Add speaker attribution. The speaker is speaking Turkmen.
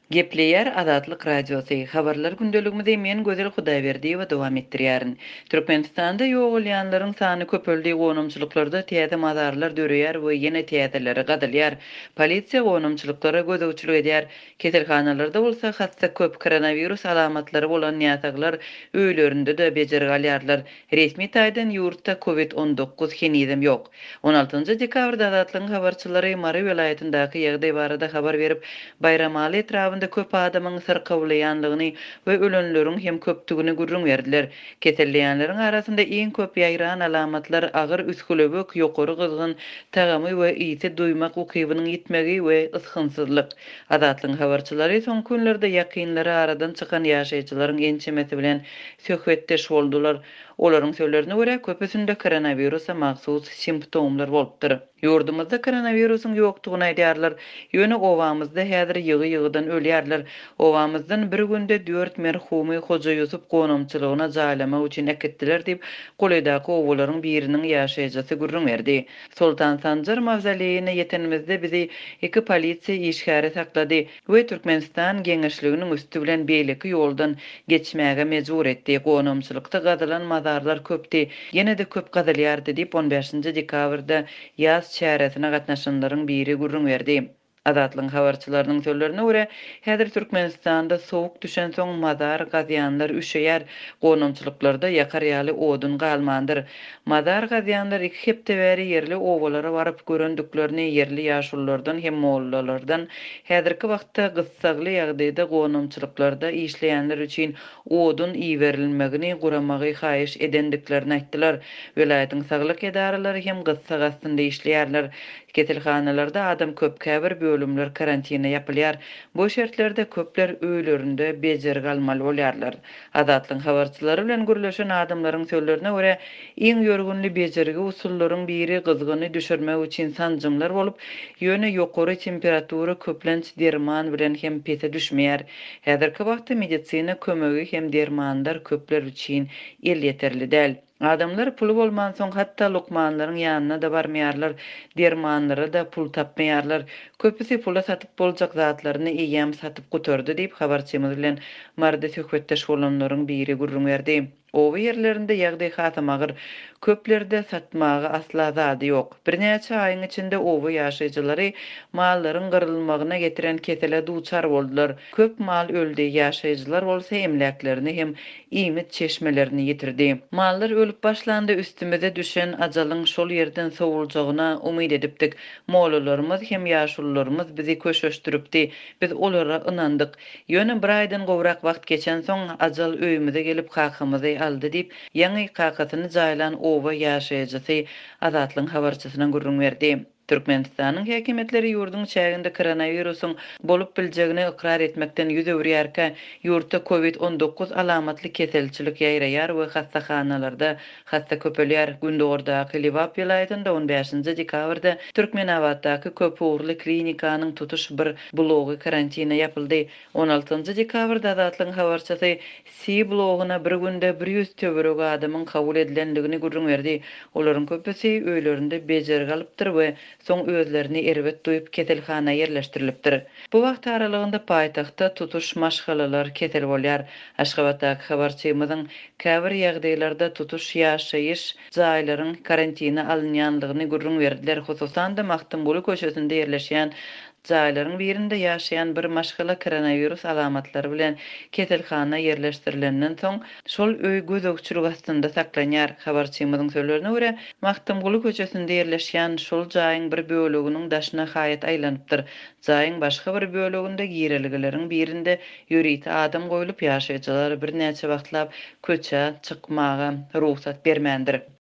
Speaker 1: Gepleyer Azatlyk Radiosu. Habarlar gündeligimizde men Gözel Hudaýberdiýewa dowam etdirýärin. Türkmenistanda ýoğulýanlaryň sany köpeldi gonumçylyklarda täze mazarlar döreýär we ýene täzeleri gadalýar. Polisiýa gonumçylyklara gözegçilik edýär. Keselhanalarda bolsa hassa köp koronavirus alamatlary bolan ýataglar öýlerinde de bejergalýarlar. Resmi taýdan ýurtda COVID-19 henizem ýok. 16-njy dekabrda Azatlygyň habarçylary Mary welaýatyndaky ýagdaý barada habar berip, Bayramaly etrafynda köp adamyň syrkawlaýanlygyny we ölenleriň hem köpdigini gurrun berdiler. Keselleýänleriň arasynda iň köp ýaýran alamatlar agyr üskülebek, ýokary gyzgyn, tagamy we ýiti duýmak ukybynyň ýitmegi we ysgynsyzlyk. Azatlygyň habarçylary soň günlerde ýakynlary aradan çykan ýaşaýjylaryň ençemesi bilen söhbetdeş boldular. Olaryň sözlerine görä köpüsinde koronawirusa mahsus simptomlar bolupdyr. Ýurdumyzda koronawirusyň ýokdugyny aýdýarlar. Ýöne owamyzda häzir ýygy-ýygydan ölýärler. Owamyzdan bir günde 4 merhumy Hoja Ýusup gonumçylygyna jaýlamak üçin ekitdiler diýip goledaky owalaryň biriniň ýaşaýjysy gurrun berdi. Sultan Sanjar mavzoleyine ýetenimizde bizi iki polisiýa işgäri saklady we Türkmenistan geňeşliginiň üstü bilen beýleki ýoldan geçmäge mejbur etdi. Gonumçylykda gazalan mazarlar köpdi. Ýene de köp gazalýardy diýip 15-nji dekabrda ýaz çäresine gatnaşanlaryň biri gurrun berdi. Azatlygyň habarçylarynyň sözlerine görä, häzir Türkmenistanda sowuk düşen soň mazar gazyanlar üşeýär, gonumçylyklarda ýakar ýaly odun galmandyr. Mazar gazyanlar iki hepde bäri ýerli owalara baryp görendiklerini ýerli ýaşullardan hem mollalardan häzirki wagtda gyssagly ýagdaýda gonumçylyklarda işleýänler üçin odun iýerilmegini guramagy haýyş edendiklerini aýtdylar. Welaýatyň saglyk edaralary hem gyssag astynda işleýärler. Keselhanalarda adam köp käbir bölümler karantina ýapylýar. Bu şertlerde köpler öýlerinde bejer galmaly bolýarlar. Azatlygyň habarçylary bilen gürleşen adamlaryň sözlerine görä, iň ýörgünli bejergi usullaryň biri gyzgyny düşürmek üçin sanjymlar bolup, ýöne ýokary temperatura köplenç derman bilen hem pete düşmeýär. Häzirki wagtda medisina kömegi hem dermanlar köpler üçin el ýeterli däl. Adamlar pulu bolman soň hatda lukmanlaryň ýanyna da barmaýarlar, dermanlara da pul tapmaýarlar. Köpüsi pula satyp boljak zatlaryny eýäm satyp götürdi diýip habarçymyz bilen marda söhbetdeş bolanlaryň biri gurrun berdi. Owa ýerlerinde ýagdaý hasam agyr, köplerde satmagy asla zady ýok. Birnäçe aýyň içinde owa ýaşaýjylary mallaryň gyrylmagyna getiren kesele duçar boldular. Köp mal öldi, ýaşaýjylar bolsa emläklerini hem iýmit çeşmelerini ýitirdi. Mallar ölüp başlandy, üstümize düşen ajalyň şol ýerden sowuljagyna umyt edipdik. Mollalarymyz hem ýaşullarymyz bizi köşeşdiripdi. Biz olara ynandyk. Ýöne bir aýdan gowrak wagt geçen soň ajal öýümüze gelip kakymyzy aldy diýip ýaňy kakasyny jaýlan owa ýaşaýjysy Azatlygyň habarçysyna gurrun berdi. Türkmenistanyň häkimetleri ýurdun çäginde koronawirusyň bolup biljegini ikrar etmekden ýüz öwrýärkä, ýurtda COVID-19 alamatly keselçilik ýaýraýar we hastahanalarda hasta köpelýär. Gündogordaky Liwap welaýatynda 15-nji dekabrda Türkmenawatdaky köp uğurly klinikanyň tutuş bir blogy karantina ýapyldy. 16-njy dekabrda Azatlygyň habarçysy Si bloguna bir günde 100 töwerek adamyň kabul edilendigini gurrun berdi. Olaryň köpüsi öýlerinde bejer galypdyr we soň özlerini erbet duýup keselhana ýerleşdirilipdir. Bu wagt aralygynda paýtagtda tutuş maşgalalar kesel bolýar. Aşgabatdaky habarçymyzyň käbir ýagdaýlarda tutuş ýaşaýyş jaýlaryň karantina alynýanlygyny gurrun berdiler. Hususan da Maktumbuly köşesinde ýerleşýän jaýlaryň birinde ýaşaýan bir maşgala koronavirus alamatlary bilen keselhana ýerleşdirilenden soň şol öý gözegçilik astynda saklanýar. Habarçymyzyň sözlerine görä, Maktumbuly köşesinde ýerleşýän şol jaýyň bir böleginiň daşyna haýat aýlanypdyr. Jaýyň başga bir böleginde gireligileriň birinde ýöriti adam goýulyp ýaşaýjylar bir näçe wagtlap köçe çykmaga ruhsat bermändir.